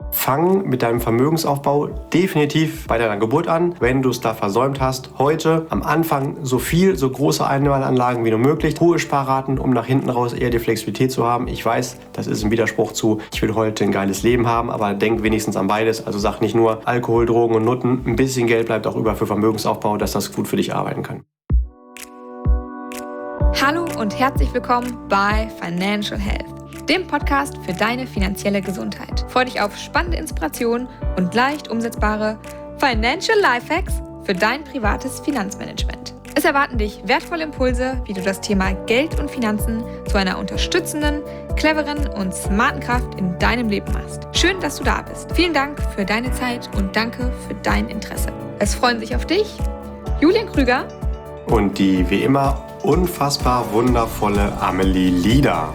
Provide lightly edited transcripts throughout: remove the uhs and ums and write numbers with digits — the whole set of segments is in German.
Fang mit deinem Vermögensaufbau definitiv bei deiner Geburt an. Wenn du es da versäumt hast, heute am Anfang so große Einmalanlagen wie nur möglich, hohe Sparraten, um nach hinten raus eher die Flexibilität zu haben. Ich weiß, das ist ein Widerspruch zu, ich will heute ein geiles Leben haben, aber denk wenigstens an beides. Also sag nicht nur Alkohol, Drogen und Nutten, ein bisschen Geld bleibt auch über für Vermögensaufbau, dass das gut für dich arbeiten kann. Hallo und herzlich willkommen bei Financial Health, dem Podcast für deine finanzielle Gesundheit. Freue dich auf spannende Inspirationen und leicht umsetzbare Financial Lifehacks für dein privates Finanzmanagement. Es erwarten dich wertvolle Impulse, wie du das Thema Geld und Finanzen zu einer unterstützenden, cleveren und smarten Kraft in deinem Leben machst. Schön, dass du da bist. Vielen Dank für deine Zeit und danke für dein Interesse. Es freuen sich auf dich Julian Krüger und die wie immer unfassbar wundervolle Amelie Lieder.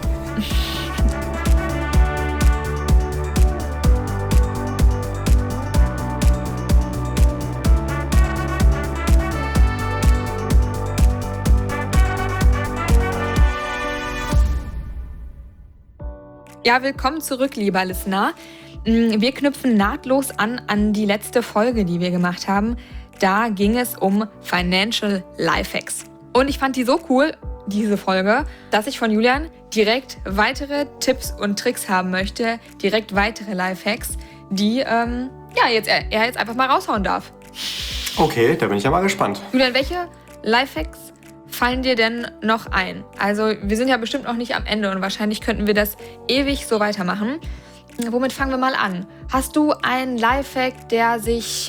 Ja, willkommen zurück, lieber Listener. Wir knüpfen nahtlos an die letzte Folge, die wir gemacht haben. Da ging es um Financial Lifehacks. Und ich fand die so cool, diese Folge, dass ich von Julian direkt weitere Tipps und Tricks haben möchte, direkt weitere Lifehacks, die er jetzt einfach mal raushauen darf. Okay, da bin ich ja mal gespannt. Julian, welche Lifehacks fallen dir denn noch ein? Also wir sind ja bestimmt noch nicht am Ende und wahrscheinlich könnten wir das ewig so weitermachen. Womit fangen wir mal an? Hast du einen Lifehack, der sich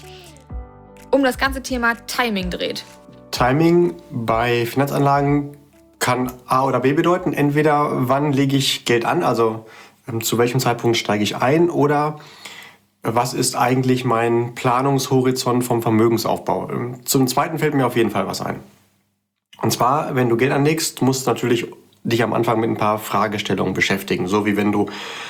um das ganze Thema Timing dreht? Timing bei Finanzanlagen kann A oder B bedeuten. Entweder wann lege ich Geld an, also zu welchem Zeitpunkt steige ich ein, oder was ist eigentlich mein Planungshorizont vom Vermögensaufbau. Zum Zweiten fällt mir auf jeden Fall was ein. Und zwar, wenn du Geld anlegst, musst du natürlich dich am Anfang mit ein paar Fragestellungen beschäftigen. So wie wenn du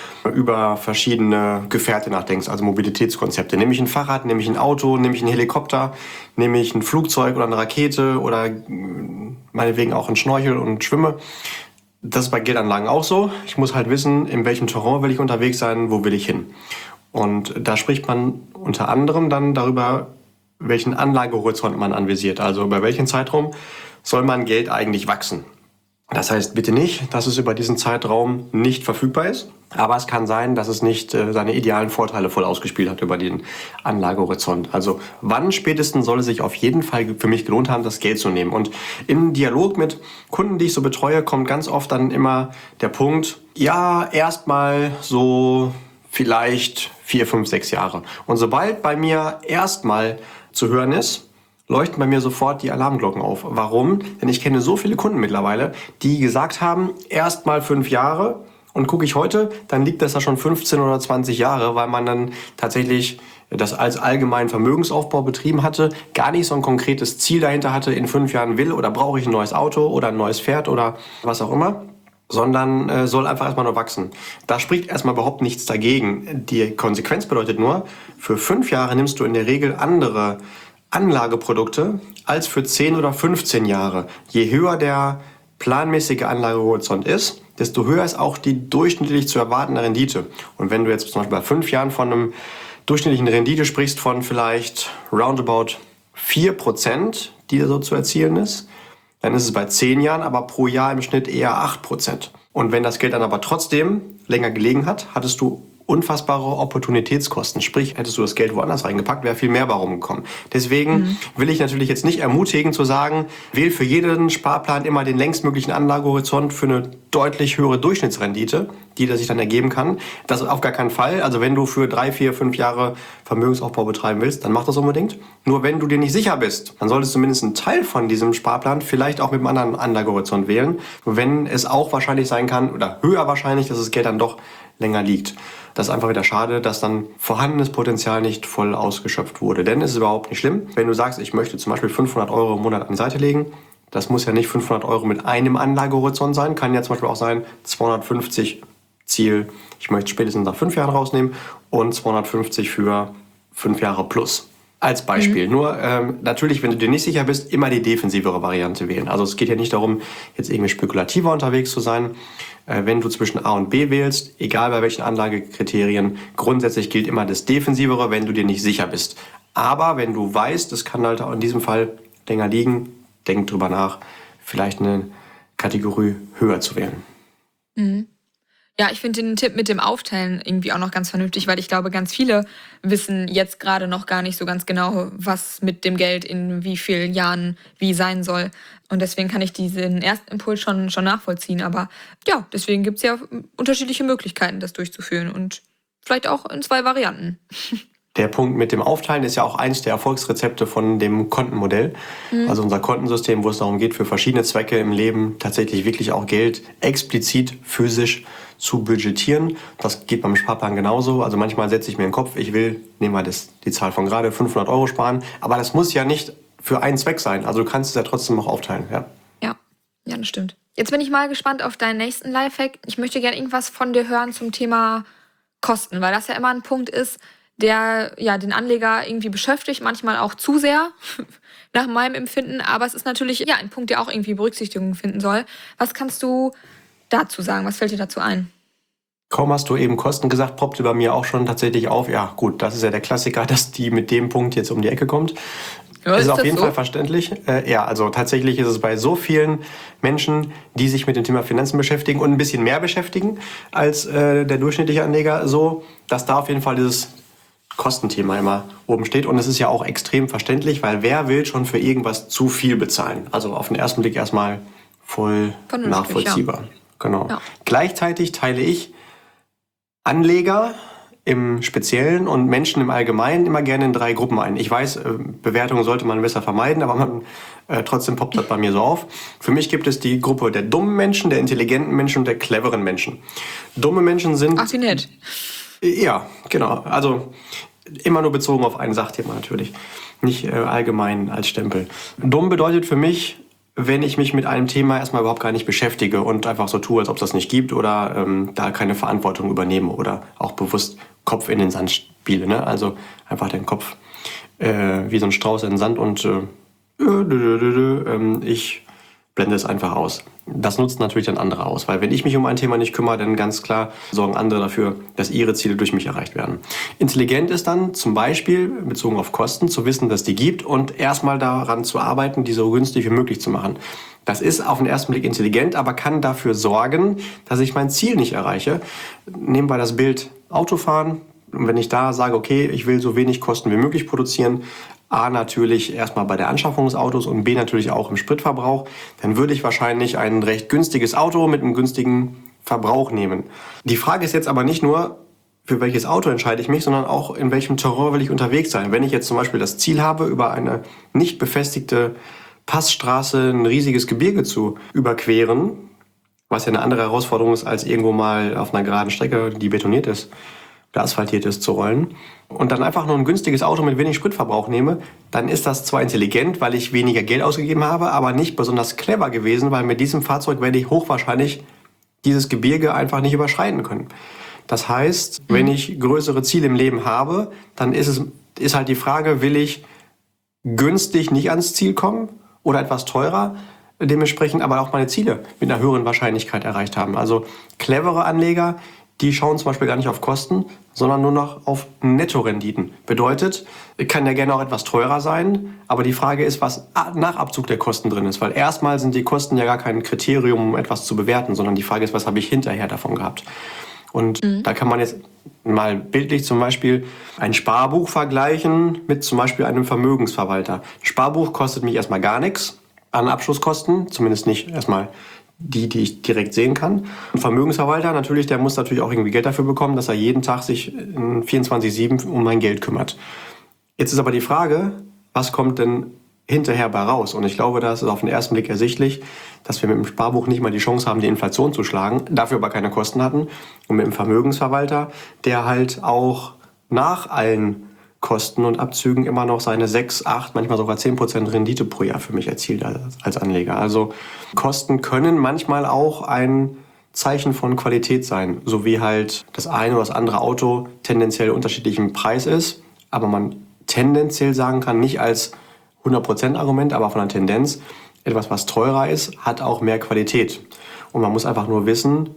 über verschiedene Gefährte nachdenkst, also Mobilitätskonzepte. Nehme ich ein Fahrrad, nehme ich ein Auto, nehme ich einen Helikopter, nehme ich ein Flugzeug oder eine Rakete oder meinetwegen auch einen Schnorchel und schwimme. Das ist bei Geldanlagen auch so. Ich muss halt wissen, in welchem Terrain will ich unterwegs sein, wo will ich hin. Und da spricht man unter anderem dann darüber, welchen Anlagehorizont man anvisiert. Also über welchen Zeitraum soll mein Geld eigentlich wachsen. Das heißt bitte nicht, dass es über diesen Zeitraum nicht verfügbar ist. Aber es kann sein, dass es nicht seine idealen Vorteile voll ausgespielt hat über den Anlagehorizont. Also wann spätestens soll es sich auf jeden Fall für mich gelohnt haben, das Geld zu nehmen. Und im Dialog mit Kunden, die ich so betreue, kommt ganz oft dann immer der Punkt, ja, erstmal so vielleicht 4, 5, 6 Jahre. Und sobald bei mir erstmal zu hören ist, leuchten bei mir sofort die Alarmglocken auf. Warum? Denn ich kenne so viele Kunden mittlerweile, die gesagt haben, erstmal 5 Jahre. Und gucke ich heute, dann liegt das da schon 15 oder 20 Jahre, weil man dann tatsächlich das als allgemeinen Vermögensaufbau betrieben hatte, gar nicht so ein konkretes Ziel dahinter hatte, in 5 Jahren will oder brauche ich ein neues Auto oder ein neues Pferd oder was auch immer, sondern soll einfach erstmal nur wachsen. Da spricht erstmal überhaupt nichts dagegen. Die Konsequenz bedeutet nur, für 5 Jahre nimmst du in der Regel andere Anlageprodukte als für 10 oder 15 Jahre. Je höher der planmäßige Anlagehorizont ist, desto höher ist auch die durchschnittlich zu erwartende Rendite. Und wenn du jetzt zum Beispiel bei 5 Jahren von einem durchschnittlichen Rendite sprichst von vielleicht roundabout 4%, die so zu erzielen ist, dann ist es bei 10 Jahren aber pro Jahr im Schnitt eher 8%. Und wenn das Geld dann aber trotzdem länger gelegen hat, hattest du unfassbare Opportunitätskosten. Sprich, hättest du das Geld woanders reingepackt, wäre viel mehr bei rumgekommen. Deswegen will ich natürlich jetzt nicht ermutigen zu sagen, wähl für jeden Sparplan immer den längstmöglichen Anlagehorizont für eine deutlich höhere Durchschnittsrendite, die sich dann ergeben kann. Das auf gar keinen Fall. Also wenn du für 3, 4, 5 Jahre Vermögensaufbau betreiben willst, dann mach das unbedingt. Nur wenn du dir nicht sicher bist, dann solltest du zumindest einen Teil von diesem Sparplan vielleicht auch mit einem anderen Anlagehorizont wählen, wenn es auch wahrscheinlich sein kann oder höher wahrscheinlich, dass das Geld dann doch länger liegt. Das ist einfach wieder schade, dass dann vorhandenes Potenzial nicht voll ausgeschöpft wurde. Denn es ist überhaupt nicht schlimm, wenn du sagst, ich möchte zum Beispiel 500 Euro im Monat an die Seite legen. Das muss ja nicht 500 Euro mit einem Anlagehorizont sein. Kann ja zum Beispiel auch sein 250 Ziel, ich möchte spätestens nach 5 Jahren rausnehmen und 250 für 5 Jahre plus. Als Beispiel. Nur natürlich, wenn du dir nicht sicher bist, immer die defensivere Variante wählen. Also es geht ja nicht darum, jetzt irgendwie spekulativer unterwegs zu sein. wenn du zwischen A und B wählst, egal bei welchen Anlagekriterien, grundsätzlich gilt immer das Defensivere, wenn du dir nicht sicher bist. Aber wenn du weißt, es kann halt auch in diesem Fall länger liegen, denk drüber nach, vielleicht eine Kategorie höher zu wählen. Mhm. Ja, ich finde den Tipp mit dem Aufteilen irgendwie auch noch ganz vernünftig, weil ich glaube, ganz viele wissen jetzt gerade noch gar nicht so ganz genau, was mit dem Geld in wie vielen Jahren wie sein soll. Und deswegen kann ich diesen ersten Impuls schon nachvollziehen. Aber ja, deswegen gibt es ja unterschiedliche Möglichkeiten, das durchzuführen und vielleicht auch in 2 Varianten. Der Punkt mit dem Aufteilen ist ja auch eins der Erfolgsrezepte von dem Kontenmodell. Also unser Kontensystem, wo es darum geht, für verschiedene Zwecke im Leben tatsächlich wirklich auch Geld explizit physisch zu budgetieren. Das geht beim Sparplan genauso. Also manchmal setze ich mir in den Kopf, ich will, nehmen wir die Zahl von gerade, 500 € sparen. Aber das muss ja nicht für einen Zweck sein. Also du kannst es ja trotzdem noch aufteilen. Ja, das stimmt. Jetzt bin ich mal gespannt auf deinen nächsten Lifehack. Ich möchte gerne irgendwas von dir hören zum Thema Kosten, weil das ja immer ein Punkt ist, der ja den Anleger irgendwie beschäftigt, manchmal auch zu sehr, nach meinem Empfinden. Aber es ist natürlich ja ein Punkt, der auch irgendwie Berücksichtigung finden soll. Was kannst du dazu sagen? Was fällt dir dazu ein? Kaum hast du eben Kosten gesagt, poppte bei mir auch schon tatsächlich auf. Ja gut, das ist ja der Klassiker, dass die mit dem Punkt jetzt um die Ecke kommt. Ja, ist auf jeden Fall verständlich. Also tatsächlich ist es bei so vielen Menschen, die sich mit dem Thema Finanzen beschäftigen und ein bisschen mehr beschäftigen als der durchschnittliche Anleger, so, dass da auf jeden Fall dieses Kostenthema immer oben steht. Und es ist ja auch extrem verständlich, weil wer will schon für irgendwas zu viel bezahlen? Also auf den ersten Blick erstmal voll nachvollziehbar. Ja. Genau. Ja. Gleichzeitig teile ich Anleger im Speziellen und Menschen im Allgemeinen immer gerne in 3 Gruppen ein. Ich weiß, Bewertungen sollte man besser vermeiden, aber trotzdem poppt das bei mir so auf. Für mich gibt es die Gruppe der dummen Menschen, der intelligenten Menschen und der cleveren Menschen. Dumme Menschen sind... Ach, wie nett. Ja, genau. Also immer nur bezogen auf ein Sachthema natürlich, nicht allgemein als Stempel. Dumm bedeutet für mich, wenn ich mich mit einem Thema erstmal überhaupt gar nicht beschäftige und einfach so tue, als ob es das nicht gibt oder da keine Verantwortung übernehme oder auch bewusst Kopf in den Sand spiele. Ne? Also einfach den Kopf wie so ein Strauß in den Sand und ich blende es einfach aus. Das nutzt natürlich dann andere aus, weil wenn ich mich um ein Thema nicht kümmere, dann ganz klar sorgen andere dafür, dass ihre Ziele durch mich erreicht werden. Intelligent ist dann zum Beispiel, bezogen auf Kosten, zu wissen, dass die gibt und erstmal daran zu arbeiten, die so günstig wie möglich zu machen. Das ist auf den ersten Blick intelligent, aber kann dafür sorgen, dass ich mein Ziel nicht erreiche. Nehmen wir das Bild Autofahren. Und wenn ich da sage, okay, ich will so wenig Kosten wie möglich produzieren, A, natürlich erstmal bei der Anschaffung des Autos und B, natürlich auch im Spritverbrauch, dann würde ich wahrscheinlich ein recht günstiges Auto mit einem günstigen Verbrauch nehmen. Die Frage ist jetzt aber nicht nur, für welches Auto entscheide ich mich, sondern auch, in welchem Terrain will ich unterwegs sein. Wenn ich jetzt zum Beispiel das Ziel habe, über eine nicht befestigte Passstraße ein riesiges Gebirge zu überqueren, was ja eine andere Herausforderung ist, als irgendwo mal auf einer geraden Strecke, die betoniert ist, oder asphaltiert ist, zu rollen, und dann einfach nur ein günstiges Auto mit wenig Spritverbrauch nehme, dann ist das zwar intelligent, weil ich weniger Geld ausgegeben habe, aber nicht besonders clever gewesen, weil mit diesem Fahrzeug werde ich hochwahrscheinlich dieses Gebirge einfach nicht überschreiten können. Das heißt, wenn ich größere Ziele im Leben habe, dann ist halt die Frage, will ich günstig nicht ans Ziel kommen oder etwas teurer, dementsprechend aber auch meine Ziele mit einer höheren Wahrscheinlichkeit erreicht haben. Also clevere Anleger, die schauen zum Beispiel gar nicht auf Kosten, sondern nur noch auf Nettorenditen. Bedeutet, kann ja gerne auch etwas teurer sein, aber die Frage ist, was nach Abzug der Kosten drin ist. Weil erstmal sind die Kosten ja gar kein Kriterium, um etwas zu bewerten, sondern die Frage ist, was habe ich hinterher davon gehabt. Und da kann man jetzt mal bildlich zum Beispiel ein Sparbuch vergleichen mit zum Beispiel einem Vermögensverwalter. Ein Sparbuch kostet mich erstmal gar nichts an Abschlusskosten, zumindest nicht erstmal die ich direkt sehen kann. Ein Vermögensverwalter natürlich, der muss natürlich auch irgendwie Geld dafür bekommen, dass er jeden Tag sich 24/7 um mein Geld kümmert. Jetzt ist aber die Frage, was kommt denn hinterher bei raus? Und ich glaube, da ist es auf den ersten Blick ersichtlich, dass wir mit dem Sparbuch nicht mal die Chance haben, die Inflation zu schlagen, dafür aber keine Kosten hatten. Und mit dem Vermögensverwalter, der halt auch nach allen Kosten und Abzügen immer noch seine 6, 8, manchmal sogar 10% Rendite pro Jahr für mich erzielt als Anleger. Also Kosten können manchmal auch ein Zeichen von Qualität sein, so wie halt das eine oder das andere Auto tendenziell unterschiedlich im Preis ist, aber man tendenziell sagen kann, nicht als 100% Argument, aber von der Tendenz, etwas, was teurer ist, hat auch mehr Qualität. Und man muss einfach nur wissen,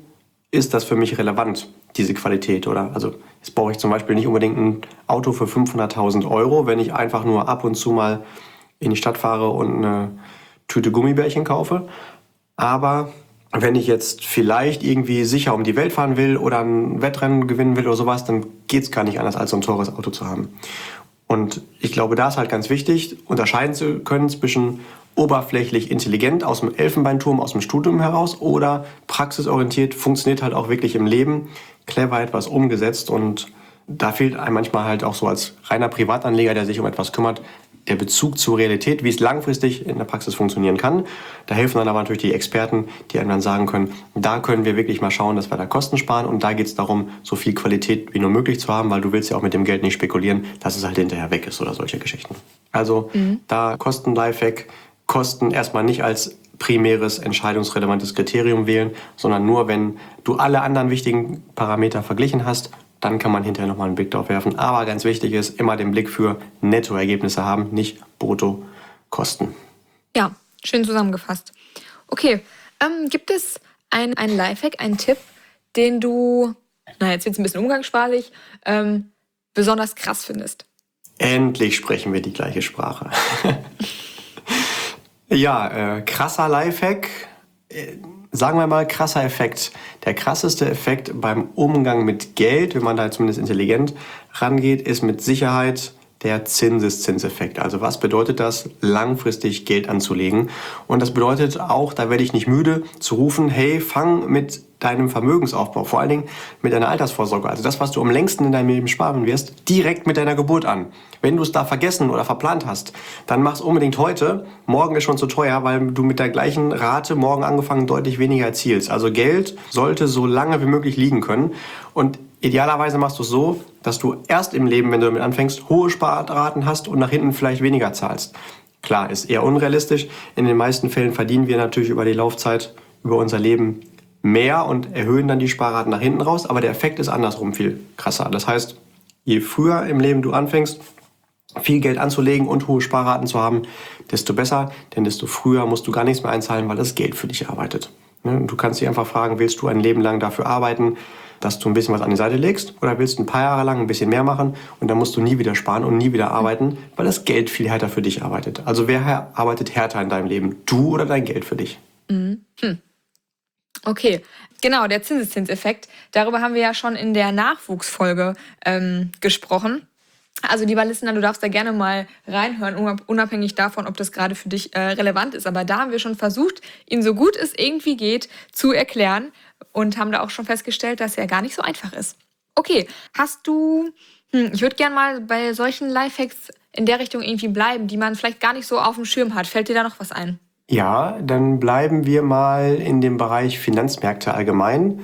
ist das für mich relevant, diese Qualität? Oder also jetzt brauche ich zum Beispiel nicht unbedingt ein Auto für 500.000 Euro, wenn ich einfach nur ab und zu mal in die Stadt fahre und eine Tüte Gummibärchen kaufe. Aber wenn ich jetzt vielleicht irgendwie sicher um die Welt fahren will oder ein Wettrennen gewinnen will oder sowas, dann geht es gar nicht anders, als so ein teures Auto zu haben. Und ich glaube, da ist halt ganz wichtig, unterscheiden zu können zwischen oberflächlich intelligent aus dem Elfenbeinturm, aus dem Studium heraus oder praxisorientiert, funktioniert halt auch wirklich im Leben, clever etwas umgesetzt. Und da fehlt einem manchmal halt auch so als reiner Privatanleger, der sich um etwas kümmert, der Bezug zur Realität, wie es langfristig in der Praxis funktionieren kann. Da helfen dann aber natürlich die Experten, die einem dann sagen können, da können wir wirklich mal schauen, dass wir da Kosten sparen. Und da geht es darum, so viel Qualität wie nur möglich zu haben, weil du willst ja auch mit dem Geld nicht spekulieren, dass es halt hinterher weg ist oder solche Geschichten. Also da Kosten-Lifehack, Kosten erstmal nicht als primäres entscheidungsrelevantes Kriterium wählen, sondern nur, wenn du alle anderen wichtigen Parameter verglichen hast, dann kann man hinterher nochmal einen Blick drauf werfen. Aber ganz wichtig ist, immer den Blick für Nettoergebnisse haben, nicht Bruttokosten. Ja, schön zusammengefasst. Okay, gibt es einen Lifehack, einen Tipp, den du, jetzt wird es ein bisschen umgangssprachlich, besonders krass findest? Endlich sprechen wir die gleiche Sprache. Ja, krasser Lifehack. Sagen wir mal, krasser Effekt. Der krasseste Effekt beim Umgang mit Geld, wenn man da zumindest intelligent rangeht, ist mit Sicherheit der Zinseszinseffekt. Also was bedeutet das, langfristig Geld anzulegen? Und das bedeutet auch, da werde ich nicht müde zu rufen, hey, fang mit deinem Vermögensaufbau, vor allen Dingen mit deiner Altersvorsorge, also das, was du am längsten in deinem Leben sparen wirst, direkt mit deiner Geburt an. Wenn du es da vergessen oder verplant hast, dann mach es unbedingt heute. Morgen ist schon zu teuer, weil du mit der gleichen Rate morgen angefangen deutlich weniger erzielst. Also Geld sollte so lange wie möglich liegen können. Und idealerweise machst du es so, dass du erst im Leben, wenn du damit anfängst, hohe Sparraten hast und nach hinten vielleicht weniger zahlst. Klar, ist eher unrealistisch. In den meisten Fällen verdienen wir natürlich über die Laufzeit, über unser Leben mehr und erhöhen dann die Sparraten nach hinten raus. Aber der Effekt ist andersrum viel krasser. Das heißt, je früher im Leben du anfängst, viel Geld anzulegen und hohe Sparraten zu haben, desto besser. Denn desto früher musst du gar nichts mehr einzahlen, weil das Geld für dich arbeitet. Du kannst dich einfach fragen, willst du ein Leben lang dafür arbeiten, dass du ein bisschen was an die Seite legst, oder willst du ein paar Jahre lang ein bisschen mehr machen und dann musst du nie wieder sparen und nie wieder arbeiten, weil das Geld viel härter für dich arbeitet. Also wer arbeitet härter in deinem Leben? Du oder dein Geld für dich? Okay, genau, der Zinseszinseffekt. Darüber haben wir ja schon in der Nachwuchsfolge gesprochen. Also lieber Listener, du darfst da gerne mal reinhören, unabhängig davon, ob das gerade für dich relevant ist. Aber da haben wir schon versucht, ihn so gut es irgendwie geht zu erklären und haben da auch schon festgestellt, dass er gar nicht so einfach ist. Okay, hast du, ich würde gerne mal bei solchen Lifehacks in der Richtung irgendwie bleiben, die man vielleicht gar nicht so auf dem Schirm hat. Fällt dir da noch was ein? Ja, dann bleiben wir mal in dem Bereich Finanzmärkte allgemein.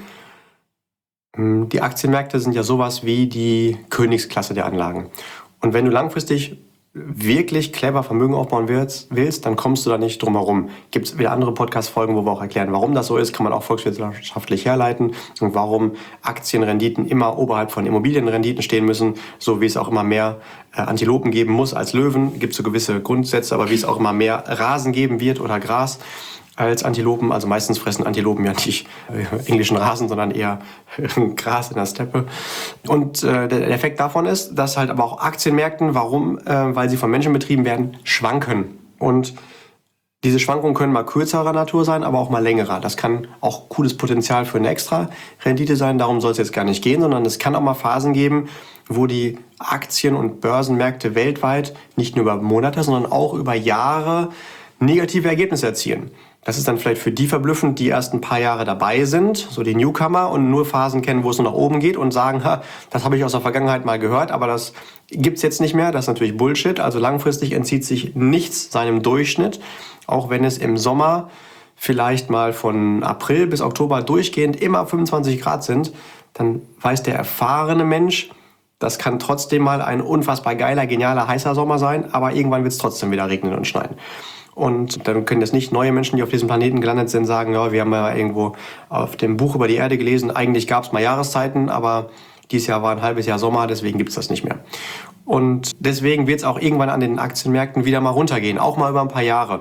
Die Aktienmärkte sind ja sowas wie die Königsklasse der Anlagen. Und wenn du langfristig wirklich clever Vermögen aufbauen willst, dann kommst du da nicht drum herum. Gibt es wieder andere Podcast-Folgen, wo wir auch erklären, warum das so ist, kann man auch volkswirtschaftlich herleiten und warum Aktienrenditen immer oberhalb von Immobilienrenditen stehen müssen, so wie es auch immer mehr Antilopen geben muss als Löwen. Gibt so gewisse Grundsätze, aber wie es auch immer mehr Rasen geben wird oder Gras als Antilopen. Also meistens fressen Antilopen ja nicht englischen Rasen, sondern eher Gras in der Steppe. Und der Effekt davon ist, dass halt aber auch Aktienmärkten, warum? Weil sie von Menschen betrieben werden, schwanken. Und diese Schwankungen können mal kürzerer Natur sein, aber auch mal längerer. Das kann auch cooles Potenzial für eine extra Rendite sein. Darum soll es jetzt gar nicht gehen, sondern es kann auch mal Phasen geben, wo die Aktien- und Börsenmärkte weltweit nicht nur über Monate, sondern auch über Jahre negative Ergebnisse erzielen. Das ist dann vielleicht für die verblüffend, die erst ein paar Jahre dabei sind, so die Newcomer, und nur Phasen kennen, wo es nur nach oben geht und sagen, das habe ich aus der Vergangenheit mal gehört, aber das gibt's jetzt nicht mehr. Das ist natürlich Bullshit. Also langfristig entzieht sich nichts seinem Durchschnitt, auch wenn es im Sommer vielleicht mal von April bis Oktober durchgehend immer 25 Grad sind, dann weiß der erfahrene Mensch, das kann trotzdem mal ein unfassbar geiler, genialer, heißer Sommer sein, aber irgendwann wird es trotzdem wieder regnen und schneien. Und dann können jetzt nicht neue Menschen, die auf diesem Planeten gelandet sind, sagen, ja, wir haben ja irgendwo auf dem Buch über die Erde gelesen, eigentlich gab es mal Jahreszeiten, aber dieses Jahr war ein halbes Jahr Sommer, deswegen gibt es das nicht mehr. Und deswegen wird es auch irgendwann an den Aktienmärkten wieder mal runtergehen, auch mal über ein paar Jahre.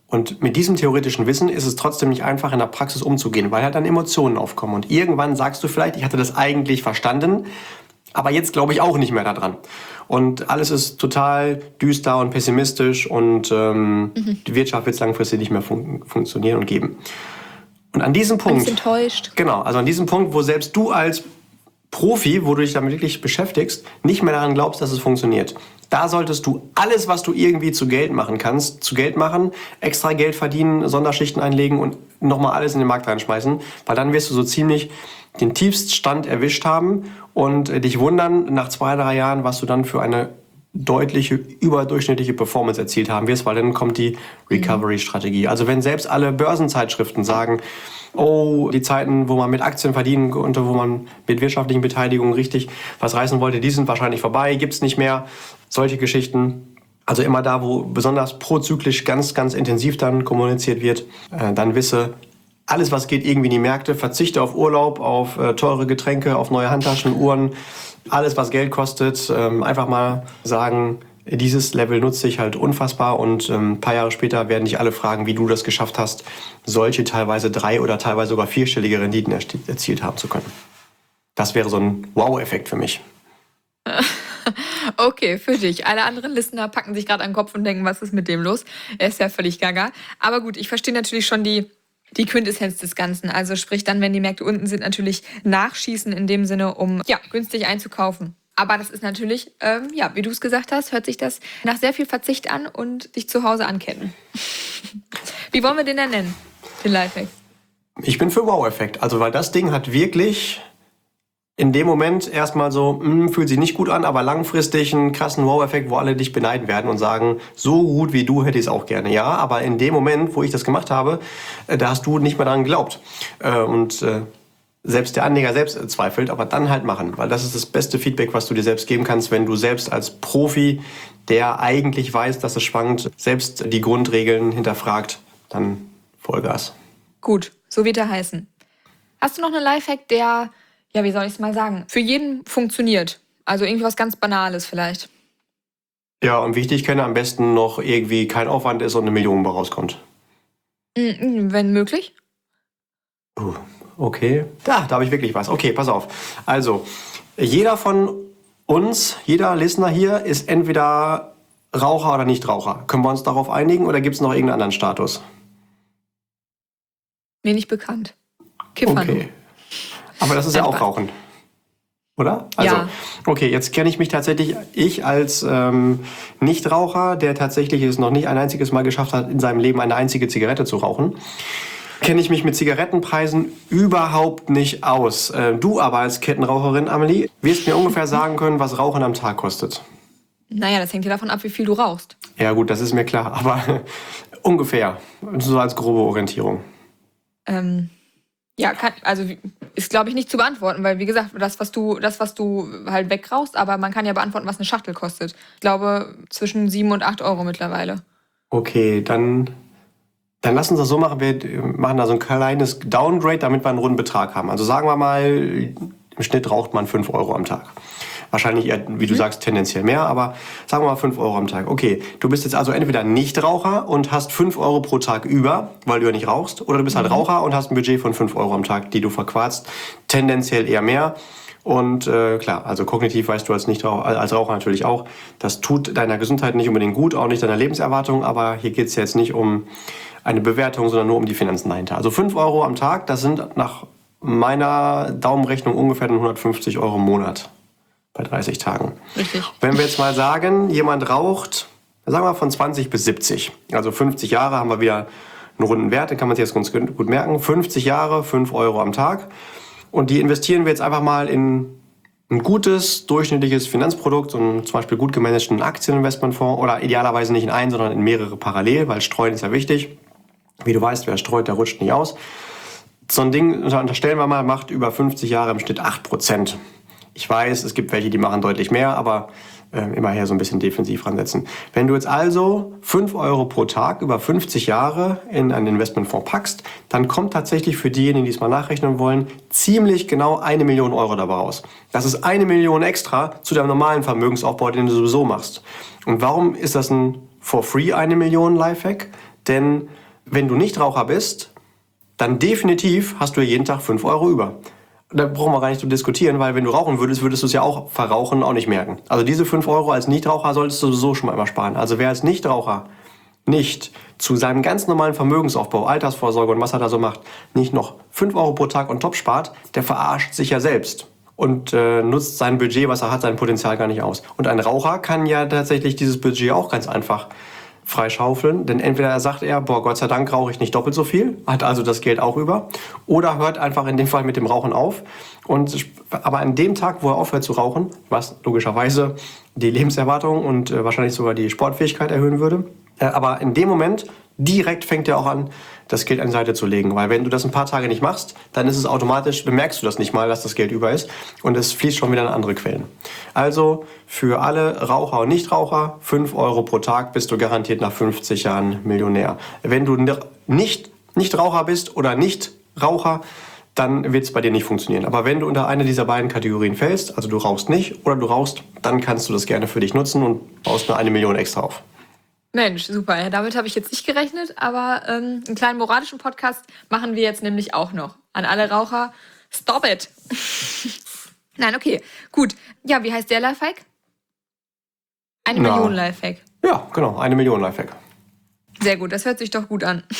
Und mit diesem theoretischen Wissen ist es trotzdem nicht einfach, in der Praxis umzugehen, weil halt dann Emotionen aufkommen. Und irgendwann sagst du vielleicht, ich hatte das eigentlich verstanden, aber jetzt glaube ich auch nicht mehr daran. Und alles ist total düster und pessimistisch und die Wirtschaft wird langfristig nicht mehr funktionieren und geben. Und an diesem Punkt... Man ist enttäuscht. Genau, also an diesem Punkt, wo selbst du als Profi, wo du dich damit wirklich beschäftigst, nicht mehr daran glaubst, dass es funktioniert. Da solltest du alles, was du irgendwie zu Geld machen kannst, zu Geld machen, extra Geld verdienen, Sonderschichten einlegen und nochmal alles in den Markt reinschmeißen, weil dann wirst du so ziemlich den Tiefststand erwischt haben und dich wundern nach 2-3 Jahren, was du dann für eine deutliche, überdurchschnittliche Performance erzielt haben wirst, weil dann kommt die Recovery-Strategie. Also wenn selbst alle Börsenzeitschriften sagen, oh, die Zeiten, wo man mit Aktien verdienen konnte, wo man mit wirtschaftlichen Beteiligungen richtig was reißen wollte, die sind wahrscheinlich vorbei, gibt's nicht mehr. Solche Geschichten. Also immer da, wo besonders prozyklisch ganz, ganz intensiv dann kommuniziert wird, dann wisse, alles, was geht, irgendwie in die Märkte, verzichte auf Urlaub, auf teure Getränke, auf neue Handtaschen, Uhren, alles, was Geld kostet, einfach mal sagen, dieses Level nutze ich halt unfassbar und ein paar Jahre später werden dich alle fragen, wie du das geschafft hast, solche teilweise 3- oder teilweise sogar 4-stellige Renditen erzielt haben zu können. Das wäre so ein Wow-Effekt für mich. Okay, für dich. Alle anderen Listener packen sich gerade an den Kopf und denken, was ist mit dem los? Er ist ja völlig gaga. Aber gut, ich verstehe natürlich schon die Quintessenz des Ganzen. Also sprich dann, wenn die Märkte unten sind, natürlich nachschießen in dem Sinne, um günstig einzukaufen. Aber das ist natürlich, wie du es gesagt hast, hört sich das nach sehr viel Verzicht an und dich zu Hause anketten. Wie wollen wir den denn nennen, den Lifehack? Ich bin für Wow-Effekt. Also weil das Ding hat wirklich in dem Moment erstmal so, fühlt sich nicht gut an, aber langfristig einen krassen Wow-Effekt, wo alle dich beneiden werden und sagen, so gut wie du hätte ich es auch gerne. Ja, aber in dem Moment, wo ich das gemacht habe, da hast du nicht mehr daran geglaubt. Selbst der Anleger selbst zweifelt, aber dann halt machen. Weil das ist das beste Feedback, was du dir selbst geben kannst, wenn du selbst als Profi, der eigentlich weiß, dass es schwankt, selbst die Grundregeln hinterfragt, dann Vollgas. Gut, so wird er heißen. Hast du noch einen Lifehack, der, wie soll ich es mal sagen, für jeden funktioniert? Also irgendwie was ganz Banales vielleicht. Ja, und wie ich dich kenne, am besten noch irgendwie kein Aufwand ist und eine Million rauskommt. Wenn möglich. Okay, da habe ich wirklich was. Okay, pass auf. Also, jeder von uns, jeder Listener hier ist entweder Raucher oder Nichtraucher. Können wir uns darauf einigen oder gibt es noch irgendeinen anderen Status? Mir nicht bekannt. Kiffer. Okay. Aber das ist ja auch Rauchen. Oder? Also, ja. Okay, jetzt kenne ich mich tatsächlich, ich als Nichtraucher, der tatsächlich es noch nicht ein einziges Mal geschafft hat, in seinem Leben eine einzige Zigarette zu rauchen, kenne ich mich mit Zigarettenpreisen überhaupt nicht aus. Du aber als Kettenraucherin, Amelie, wirst mir ungefähr sagen können, was Rauchen am Tag kostet. Naja, das hängt ja davon ab, wie viel du rauchst. Ja gut, das ist mir klar, aber ungefähr, so als grobe Orientierung. Ist glaube ich nicht zu beantworten, weil wie gesagt, das, was du halt wegrauchst, aber man kann ja beantworten, was eine Schachtel kostet. Ich glaube, zwischen 7 und 8 Euro mittlerweile. Okay, dann lass uns das so machen, wir machen da so ein kleines Downgrade, damit wir einen runden Betrag haben. Also sagen wir mal, im Schnitt raucht man 5 Euro am Tag. Wahrscheinlich eher, wie du sagst, tendenziell mehr, aber sagen wir mal 5 Euro am Tag. Okay, du bist jetzt also entweder Nichtraucher und hast 5 Euro pro Tag über, weil du ja nicht rauchst, oder du bist halt Raucher und hast ein Budget von 5 Euro am Tag, die du verquarzt. Tendenziell eher mehr. Und klar, also kognitiv weißt du als Raucher natürlich auch, das tut deiner Gesundheit nicht unbedingt gut, auch nicht deiner Lebenserwartung, aber hier geht es jetzt nicht um eine Bewertung, sondern nur um die Finanzen dahinter. Also 5 Euro am Tag, das sind nach meiner Daumenrechnung ungefähr 150 Euro im Monat bei 30 Tagen. Richtig. Wenn wir jetzt mal sagen, jemand raucht, sagen wir von 20 bis 70, also 50 Jahre haben wir wieder einen runden Wert, den kann man sich jetzt ganz gut merken. 50 Jahre, 5 Euro am Tag. Und die investieren wir jetzt einfach mal in ein gutes, durchschnittliches Finanzprodukt, so einen zum Beispiel gut gemanagten Aktieninvestmentfonds oder idealerweise nicht in einen, sondern in mehrere parallel, weil Streuen ist ja wichtig. Wie du weißt, wer streut, der rutscht nicht aus. So ein Ding, unterstellen wir mal, macht über 50 Jahre im Schnitt 8%. Ich weiß, es gibt welche, die machen deutlich mehr, aber immerher so ein bisschen defensiv ransetzen. Wenn du jetzt also 5 Euro pro Tag über 50 Jahre in einen Investmentfonds packst, dann kommt tatsächlich für diejenigen, die es mal nachrechnen wollen, ziemlich genau 1 Million Euro dabei raus. Das ist 1 Million extra zu deinem normalen Vermögensaufbau, den du sowieso machst. Und warum ist das ein for free 1 Million Lifehack? Denn wenn du Nichtraucher bist, dann definitiv hast du ja jeden Tag 5 Euro über. Da brauchen wir gar nicht zu diskutieren, weil wenn du rauchen würdest, würdest du es ja auch verrauchen und auch nicht merken. Also diese 5 Euro als Nichtraucher solltest du sowieso schon mal immer sparen. Also wer als Nichtraucher nicht zu seinem ganz normalen Vermögensaufbau, Altersvorsorge und was er da so macht, nicht noch 5 Euro pro Tag on top spart, der verarscht sich ja selbst und nutzt sein Budget, was er hat, sein Potenzial gar nicht aus. Und ein Raucher kann ja tatsächlich dieses Budget auch ganz einfach freischaufeln, denn entweder sagt er, boah, Gott sei Dank rauche ich nicht doppelt so viel, hat also das Geld auch über, oder hört einfach in dem Fall mit dem Rauchen auf. Aber an dem Tag, wo er aufhört zu rauchen, was logischerweise die Lebenserwartung und wahrscheinlich sogar die Sportfähigkeit erhöhen würde, aber in dem Moment direkt fängt er auch an, das Geld an die Seite zu legen. Weil wenn du das ein paar Tage nicht machst, dann ist es automatisch, bemerkst du das nicht mal, dass das Geld über ist und es fließt schon wieder in andere Quellen. Also für alle Raucher und Nichtraucher, 5 Euro pro Tag bist du garantiert nach 50 Jahren Millionär. Wenn du nicht Raucher bist oder Nichtraucher, dann wird es bei dir nicht funktionieren. Aber wenn du unter eine dieser beiden Kategorien fällst, also du rauchst nicht oder du rauchst, dann kannst du das gerne für dich nutzen und baust nur 1 Million extra auf. Mensch, super. Ja, damit habe ich jetzt nicht gerechnet, aber einen kleinen moralischen Podcast machen wir jetzt nämlich auch noch. An alle Raucher, stop it. Nein, okay, gut. Ja, wie heißt der Lifehack? 1 Million Lifehack. Ja, genau, 1 Million Lifehack. Sehr gut, das hört sich doch gut an.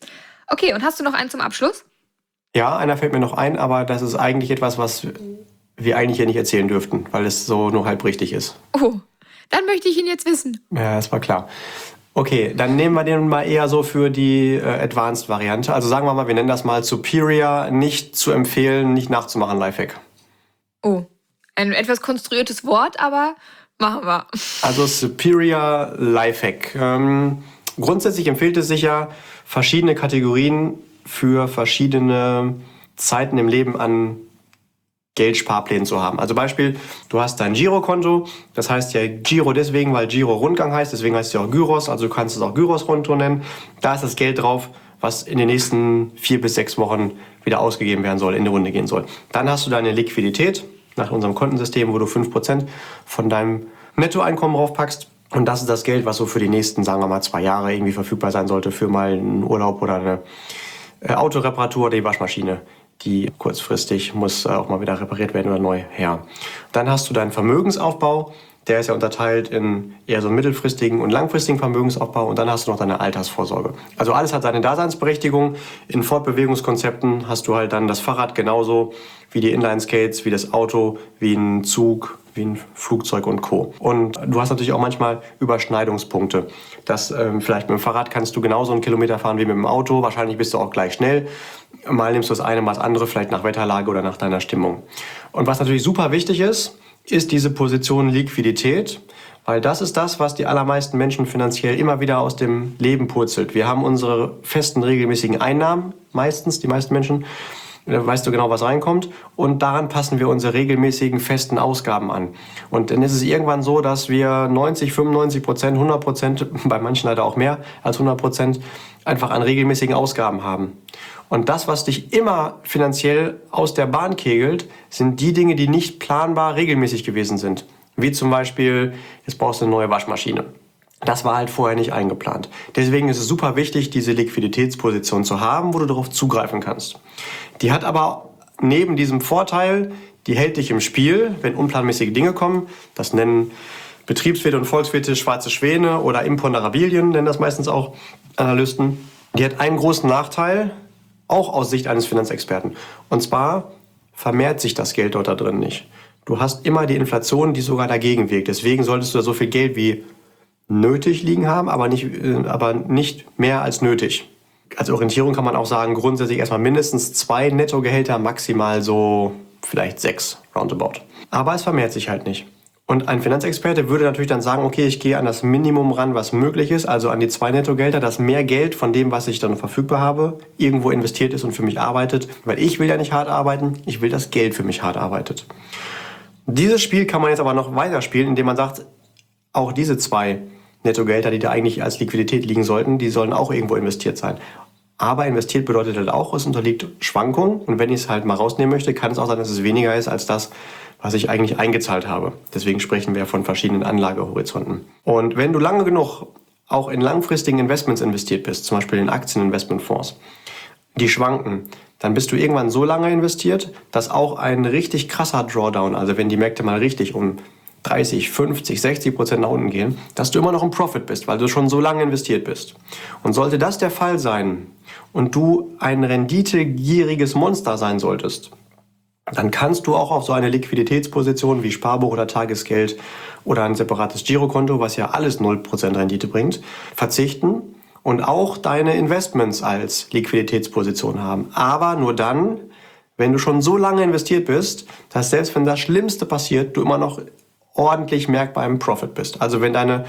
Okay, und hast du noch einen zum Abschluss? Ja, einer fällt mir noch ein, aber das ist eigentlich etwas, was wir eigentlich hier nicht erzählen dürften, weil es so nur halb richtig ist. Oh, dann möchte ich ihn jetzt wissen. Ja, das war klar. Okay, dann nehmen wir den mal eher so für die Advanced-Variante. Also sagen wir mal, wir nennen das mal Superior, nicht zu empfehlen, nicht nachzumachen, Lifehack. Oh, ein etwas konstruiertes Wort, aber machen wir. Also Superior Lifehack. Grundsätzlich empfiehlt es sich ja, verschiedene Kategorien für verschiedene Zeiten im Leben an Geldsparplänen zu haben. Also Beispiel, du hast dein Girokonto, das heißt ja Giro deswegen, weil Giro Rundgang heißt, deswegen heißt es ja auch Gyros, also du kannst es auch Gyros-Konto nennen. Da ist das Geld drauf, was in den nächsten 4 bis 6 Wochen wieder ausgegeben werden soll, in die Runde gehen soll. Dann hast du deine Liquidität nach unserem Kontensystem, wo du 5% von deinem Nettoeinkommen draufpackst. Und das ist das Geld, was so für die nächsten, sagen wir mal, 2 Jahre irgendwie verfügbar sein sollte für mal einen Urlaub oder eine Autoreparatur oder die Waschmaschine. Die kurzfristig muss auch mal wieder repariert werden oder neu her. Dann hast du deinen Vermögensaufbau. Der ist ja unterteilt in eher so mittelfristigen und langfristigen Vermögensaufbau. Und dann hast du noch deine Altersvorsorge. Also alles hat seine Daseinsberechtigung. In Fortbewegungskonzepten hast du halt dann das Fahrrad genauso wie die Inline-Skates, wie das Auto, wie ein Zug, wie ein Flugzeug und Co. Und du hast natürlich auch manchmal Überschneidungspunkte. Vielleicht mit dem Fahrrad kannst du genauso einen Kilometer fahren wie mit dem Auto. Wahrscheinlich bist du auch gleich schnell. Mal nimmst du das eine, mal das andere, vielleicht nach Wetterlage oder nach deiner Stimmung. Und was natürlich super wichtig ist diese Position Liquidität, weil das ist das, was die allermeisten Menschen finanziell immer wieder aus dem Leben purzelt. Wir haben unsere festen, regelmäßigen Einnahmen, meistens, die meisten Menschen, da weißt du genau, was reinkommt, und daran passen wir unsere regelmäßigen, festen Ausgaben an. Und dann ist es irgendwann so, dass wir 90, 95%, 100%, bei manchen leider auch mehr als 100%, einfach an regelmäßigen Ausgaben haben. Und das, was dich immer finanziell aus der Bahn kegelt, sind die Dinge, die nicht planbar regelmäßig gewesen sind. Wie zum Beispiel, jetzt brauchst du eine neue Waschmaschine. Das war halt vorher nicht eingeplant. Deswegen ist es super wichtig, diese Liquiditätsposition zu haben, wo du darauf zugreifen kannst. Die hat aber neben diesem Vorteil, die hält dich im Spiel, wenn unplanmäßige Dinge kommen. Das nennen Betriebswirte und Volkswirte schwarze Schwäne oder Imponderabilien, nennen das meistens auch Analysten. Die hat einen großen Nachteil, auch aus Sicht eines Finanzexperten. Und zwar vermehrt sich das Geld dort da drin nicht. Du hast immer die Inflation, die sogar dagegen wirkt. Deswegen solltest du da so viel Geld wie nötig liegen haben, aber nicht mehr als nötig. Als Orientierung kann man auch sagen, grundsätzlich erstmal mindestens 2 Nettogehälter, maximal so vielleicht 6, roundabout. Aber es vermehrt sich halt nicht. Und ein Finanzexperte würde natürlich dann sagen, okay, ich gehe an das Minimum ran, was möglich ist, also an die 2 Nettogehälter, dass mehr Geld von dem, was ich dann verfügbar habe, irgendwo investiert ist und für mich arbeitet. Weil ich will ja nicht hart arbeiten, ich will, dass Geld für mich hart arbeitet. Dieses Spiel kann man jetzt aber noch weiter spielen, indem man sagt, auch diese 2 Nettogehälter, die da eigentlich als Liquidität liegen sollten, die sollen auch irgendwo investiert sein. Aber investiert bedeutet halt auch, es unterliegt Schwankungen. Und wenn ich es halt mal rausnehmen möchte, kann es auch sein, dass es weniger ist als das, was ich eigentlich eingezahlt habe. Deswegen sprechen wir von verschiedenen Anlagehorizonten. Und wenn du lange genug auch in langfristigen Investments investiert bist, zum Beispiel in Aktieninvestmentfonds, die schwanken, dann bist du irgendwann so lange investiert, dass auch ein richtig krasser Drawdown, also wenn die Märkte mal richtig um 30, 50, 60% nach unten gehen, dass du immer noch im Profit bist, weil du schon so lange investiert bist. Und sollte das der Fall sein und du ein renditegieriges Monster sein solltest, dann kannst du auch auf so eine Liquiditätsposition wie Sparbuch oder Tagesgeld oder ein separates Girokonto, was ja alles 0% Rendite bringt, verzichten und auch deine Investments als Liquiditätsposition haben. Aber nur dann, wenn du schon so lange investiert bist, dass selbst wenn das Schlimmste passiert, du immer noch ordentlich merkbar im Profit bist. Also wenn deine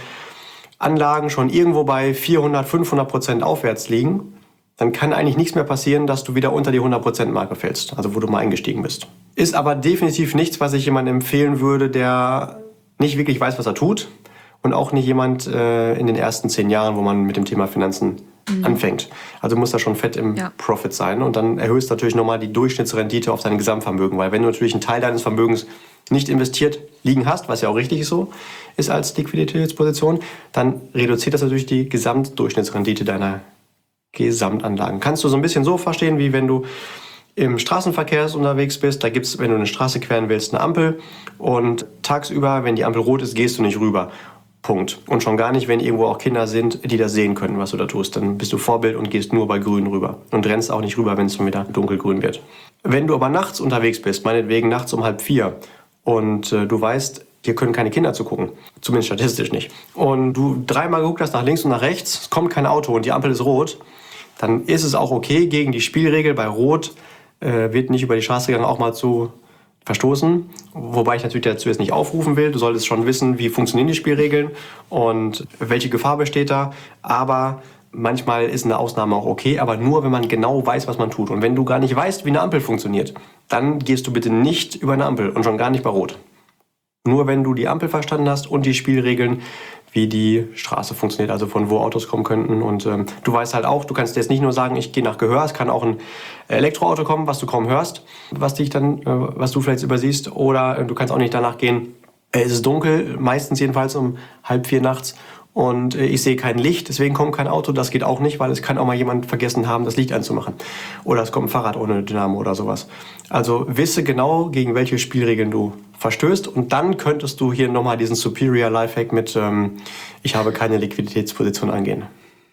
Anlagen schon irgendwo bei 400, 500% aufwärts liegen, dann kann eigentlich nichts mehr passieren, dass du wieder unter die 100%-Marke fällst, also wo du mal eingestiegen bist. Ist aber definitiv nichts, was ich jemandem empfehlen würde, der nicht wirklich weiß, was er tut und auch nicht jemand in den ersten 10 Jahren, wo man mit dem Thema Finanzen anfängt. Also muss da schon fett im Profit sein und dann erhöhst du natürlich nochmal die Durchschnittsrendite auf dein Gesamtvermögen, weil wenn du natürlich einen Teil deines Vermögens nicht investiert liegen hast, was ja auch richtig so ist als Liquiditätsposition, dann reduziert das natürlich die Gesamtdurchschnittsrendite deiner Gesamtanlagen. Kannst du so ein bisschen so verstehen, wie wenn du im Straßenverkehr unterwegs bist, da gibt's, wenn du eine Straße queren willst, eine Ampel und tagsüber, wenn die Ampel rot ist, gehst du nicht rüber. Punkt. Und schon gar nicht, wenn irgendwo auch Kinder sind, die das sehen können, was du da tust. Dann bist du Vorbild und gehst nur bei Grün rüber und rennst auch nicht rüber, wenn es schon wieder dunkelgrün wird. Wenn du aber nachts unterwegs bist, meinetwegen nachts um 3:30 und du weißt, hier können keine Kinder zugucken, zumindest statistisch nicht, und du 3-mal geguckt hast nach links und nach rechts, es kommt kein Auto und die Ampel ist rot, dann ist es auch okay, gegen die Spielregel bei Rot wird nicht über die Straße gegangen, auch mal zu verstoßen. Wobei ich natürlich dazu jetzt nicht aufrufen will. Du solltest schon wissen, wie funktionieren die Spielregeln und welche Gefahr besteht da. Aber manchmal ist eine Ausnahme auch okay, aber nur, wenn man genau weiß, was man tut. Und wenn du gar nicht weißt, wie eine Ampel funktioniert, dann gehst du bitte nicht über eine Ampel und schon gar nicht bei Rot. Nur wenn du die Ampel verstanden hast und die Spielregeln, wie die Straße funktioniert, also von wo Autos kommen könnten. Und du weißt halt auch, du kannst jetzt nicht nur sagen, ich gehe nach Gehör, es kann auch ein Elektroauto kommen, was du kaum hörst, was du vielleicht übersiehst. Oder du kannst auch nicht danach gehen, es ist dunkel, meistens jedenfalls um 3:30 nachts und ich sehe kein Licht, deswegen kommt kein Auto. Das geht auch nicht, weil es kann auch mal jemand vergessen haben, das Licht anzumachen. Oder es kommt ein Fahrrad ohne Dynamo oder sowas. Also wisse genau, gegen welche Spielregeln du verstößt und dann könntest du hier nochmal diesen Superior Lifehack mit ich habe keine Liquiditätsposition angehen.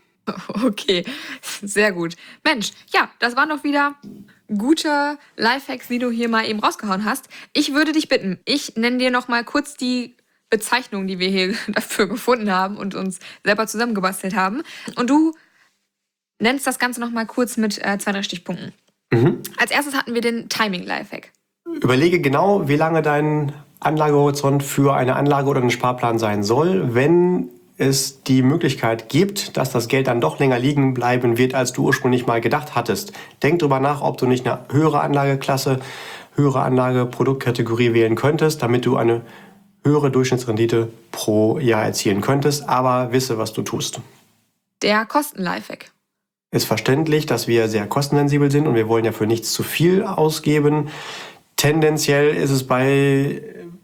Okay, sehr gut. Mensch, ja, das waren doch wieder gute Lifehacks, die du hier mal eben rausgehauen hast. Ich würde dich bitten, ich nenne dir noch mal kurz die Bezeichnung, die wir hier dafür gefunden haben und uns selber zusammengebastelt haben. Und du nennst das Ganze noch mal kurz mit 2-3 Stichpunkten. Als erstes hatten wir den Timing-Lifehack. Überlege genau, wie lange dein Anlagehorizont für eine Anlage oder einen Sparplan sein soll, wenn es die Möglichkeit gibt, dass das Geld dann doch länger liegen bleiben wird, als du ursprünglich mal gedacht hattest. Denk drüber nach, ob du nicht eine höhere Anlageklasse, höhere Anlageproduktkategorie wählen könntest, damit du eine höhere Durchschnittsrendite pro Jahr erzielen könntest, aber wisse, was du tust. Der Kosten-Lifehack. Ist verständlich, dass wir sehr kostensensibel sind und wir wollen ja für nichts zu viel ausgeben. Tendenziell ist es bei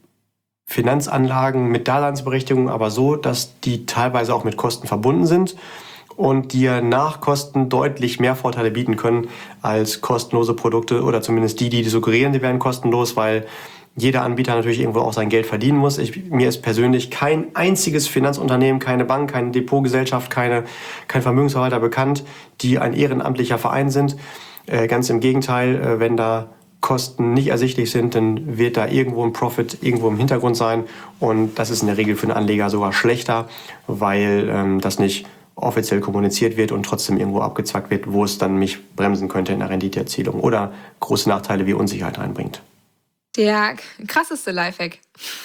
Finanzanlagen mit Daseinsberechtigung aber so, dass die teilweise auch mit Kosten verbunden sind und dir nach Kosten deutlich mehr Vorteile bieten können als kostenlose Produkte oder zumindest die suggerieren, die wären kostenlos, weil jeder Anbieter natürlich irgendwo auch sein Geld verdienen muss. Mir ist persönlich kein einziges Finanzunternehmen, keine Bank, keine Depotgesellschaft, kein Vermögensverwalter bekannt, die ein ehrenamtlicher Verein sind. Ganz im Gegenteil, wenn da Kosten nicht ersichtlich sind, dann wird da irgendwo ein Profit irgendwo im Hintergrund sein. Und das ist in der Regel für einen Anleger sogar schlechter, weil das nicht offiziell kommuniziert wird und trotzdem irgendwo abgezwackt wird, wo es dann mich bremsen könnte in der Renditeerzielung oder große Nachteile wie Unsicherheit reinbringt. Der krasseste Lifehack.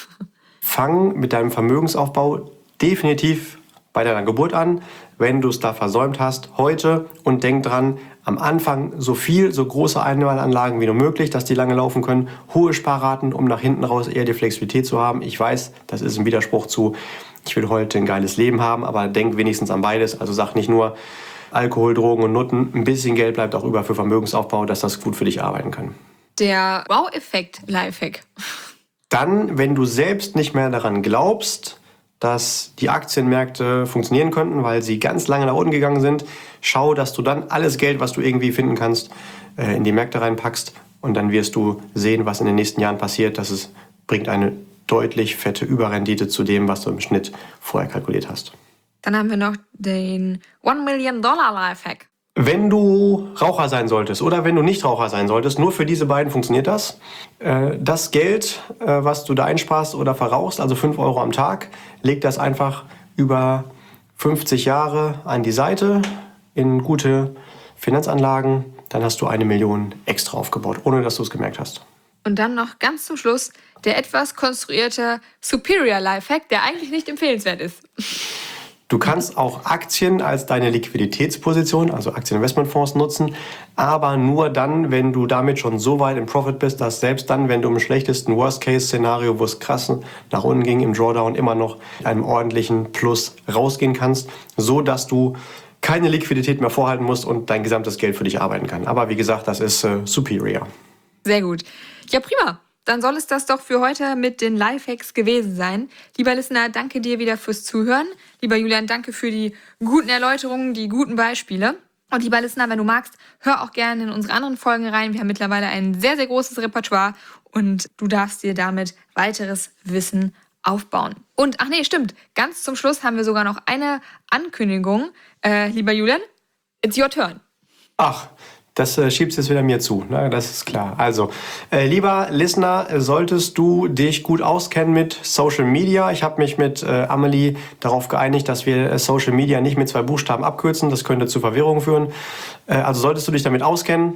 Fang mit deinem Vermögensaufbau definitiv bei deiner Geburt an, wenn du es da versäumt hast, heute, und denk dran, am Anfang so große Einmalanlagen wie nur möglich, dass die lange laufen können, hohe Sparraten, um nach hinten raus eher die Flexibilität zu haben. Ich weiß, das ist ein Widerspruch zu, ich will heute ein geiles Leben haben, aber denk wenigstens an beides. Also sag nicht nur Alkohol, Drogen und Nutten, ein bisschen Geld bleibt auch über für Vermögensaufbau, dass das gut für dich arbeiten kann. Der Wow-Effekt-Lifehack. Dann, wenn du selbst nicht mehr daran glaubst, dass die Aktienmärkte funktionieren könnten, weil sie ganz lange nach unten gegangen sind. Schau, dass du dann alles Geld, was du irgendwie finden kannst, in die Märkte reinpackst und dann wirst du sehen, was in den nächsten Jahren passiert. Das bringt eine deutlich fette Überrendite zu dem, was du im Schnitt vorher kalkuliert hast. Dann haben wir noch den $1 Million Lifehack. Wenn du Raucher sein solltest oder wenn du nicht Raucher sein solltest, nur für diese beiden funktioniert das. Das Geld, was du da einsparst oder verrauchst, also 5 Euro am Tag, leg das einfach über 50 Jahre an die Seite in gute Finanzanlagen. Dann hast du 1 Million extra aufgebaut, ohne dass du es gemerkt hast. Und dann noch ganz zum Schluss der etwas konstruierte Superior Lifehack, der eigentlich nicht empfehlenswert ist. Du kannst auch Aktien als deine Liquiditätsposition, also Aktieninvestmentfonds nutzen, aber nur dann, wenn du damit schon so weit im Profit bist, dass selbst dann, wenn du im schlechtesten Worst-Case-Szenario, wo es krass nach unten ging, im Drawdown immer noch mit einem ordentlichen Plus rausgehen kannst, so dass du keine Liquidität mehr vorhalten musst und dein gesamtes Geld für dich arbeiten kann. Aber wie gesagt, das ist superior. Sehr gut. Ja, prima. Dann soll es das doch für heute mit den Lifehacks gewesen sein. Lieber Listener, danke dir wieder fürs Zuhören. Lieber Julian, danke für die guten Erläuterungen, die guten Beispiele. Und lieber Listener, wenn du magst, hör auch gerne in unsere anderen Folgen rein. Wir haben mittlerweile ein sehr, sehr großes Repertoire und du darfst dir damit weiteres Wissen aufbauen. Und, ach nee, stimmt, ganz zum Schluss haben wir sogar noch eine Ankündigung. Lieber Julian, it's your turn. Ach, das schiebst jetzt wieder mir zu, ne? Das ist klar. Also, lieber Listener, solltest du dich gut auskennen mit Social Media. Ich habe mich mit Amelie darauf geeinigt, dass wir Social Media nicht mit 2 Buchstaben abkürzen. Das könnte zu Verwirrung führen. Also solltest du dich damit auskennen.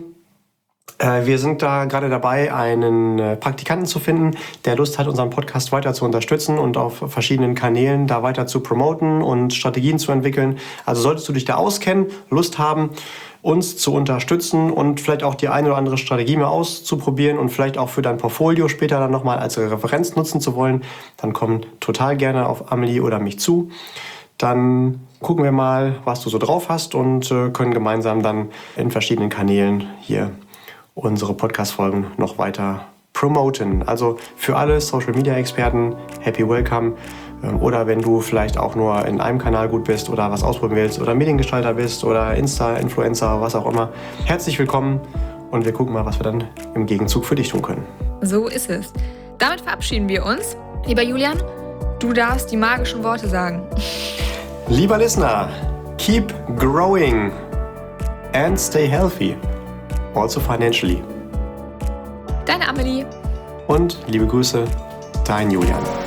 Wir sind da gerade dabei, einen Praktikanten zu finden, der Lust hat, unseren Podcast weiter zu unterstützen und auf verschiedenen Kanälen da weiter zu promoten und Strategien zu entwickeln. Also solltest du dich da auskennen, Lust haben, uns zu unterstützen und vielleicht auch die eine oder andere Strategie mal auszuprobieren und vielleicht auch für dein Portfolio später dann nochmal als Referenz nutzen zu wollen, dann komm total gerne auf Amelie oder mich zu. Dann gucken wir mal, was du so drauf hast und können gemeinsam dann in verschiedenen Kanälen hier unsere Podcast-Folgen noch weiter promoten. Also für alle Social-Media-Experten, happy welcome. Oder wenn du vielleicht auch nur in einem Kanal gut bist oder was ausprobieren willst oder Mediengestalter bist oder Insta-Influencer, was auch immer, herzlich willkommen und wir gucken mal, was wir dann im Gegenzug für dich tun können. So ist es. Damit verabschieden wir uns. Lieber Julian, du darfst die magischen Worte sagen. Lieber Listener, keep growing and stay healthy, also financially. Deine Amelie. Und liebe Grüße, dein Julian.